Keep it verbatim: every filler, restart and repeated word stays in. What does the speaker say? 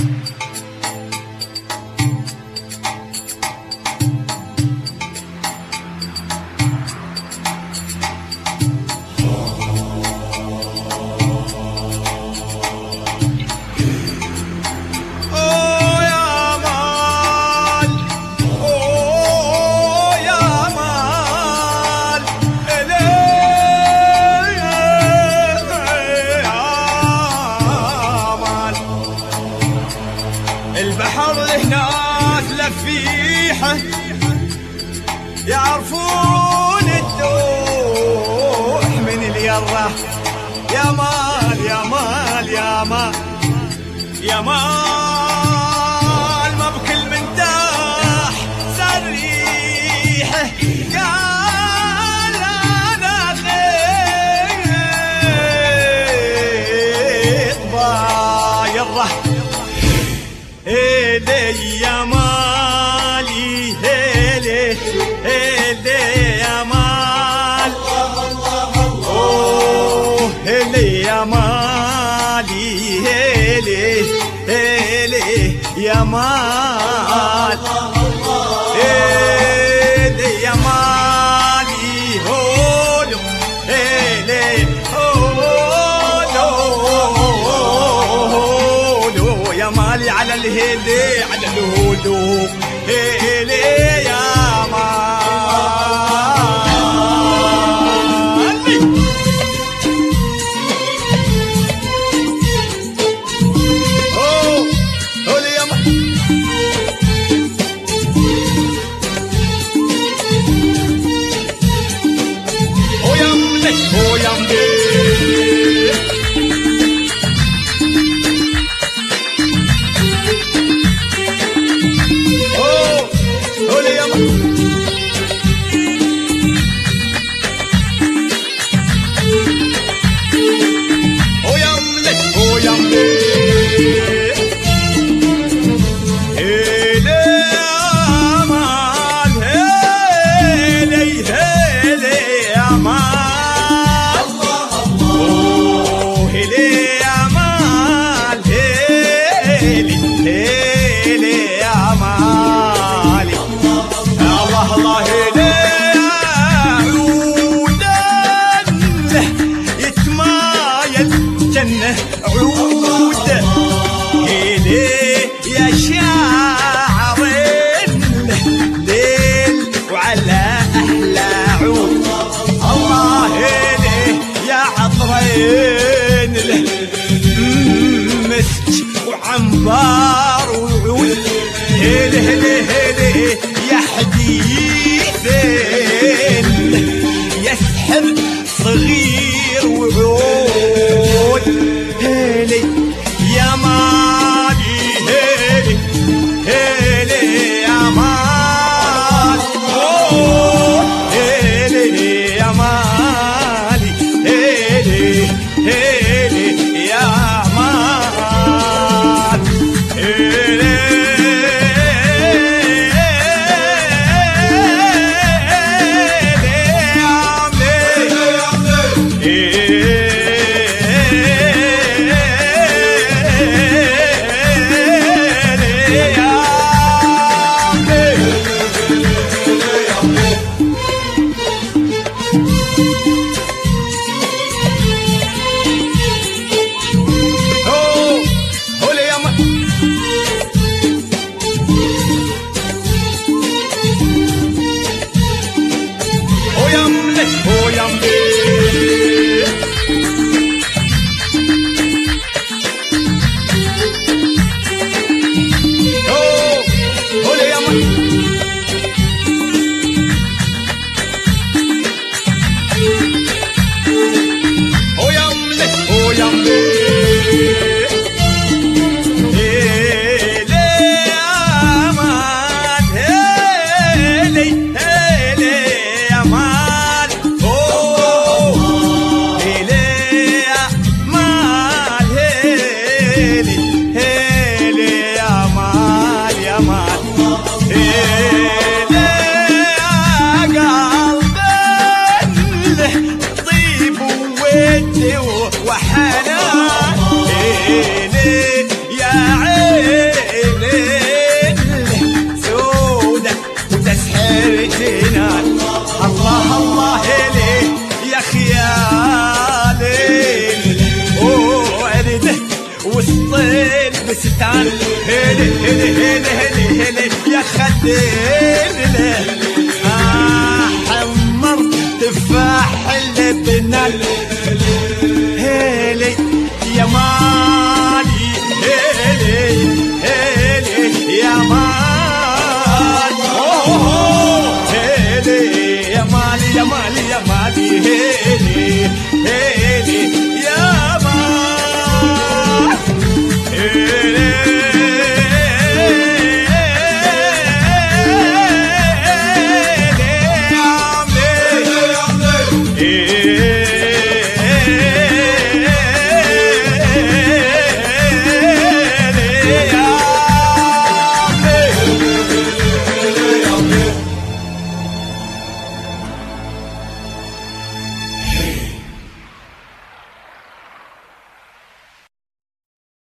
البحر هناك لفيحه يعرفون الدوح من اليره. يا مال يا مال يا مال يا مال ما بكل من داح صار ريحه. قال انا خيط بايره هيلي يا مالي هيلي هيلي يا مال. اوه هيلي يا مالي هيلي هيلي يا مال. هيلي يا مالي هولو هيلي هولو يا مالي على الهيلي على الهدوء هيلي يا مالي. اوه هولي يا مالي او يملي او يملي عود هيلي يا شاعر الليل وعلى أحلى عود. الله هيلي يا عطرين مسك وعنبار وعود. هيلي هيلي هيلي يا حديثين يسحر صغير وعود. هيلي يا مالي هيلي هيلي يا مال. اوه هيلي يا مالي هيلي هيلي يا مال. هيلي وحنان إلي يا عين ستان هيلي هيلي هيلي هيلي هيلي يا خدي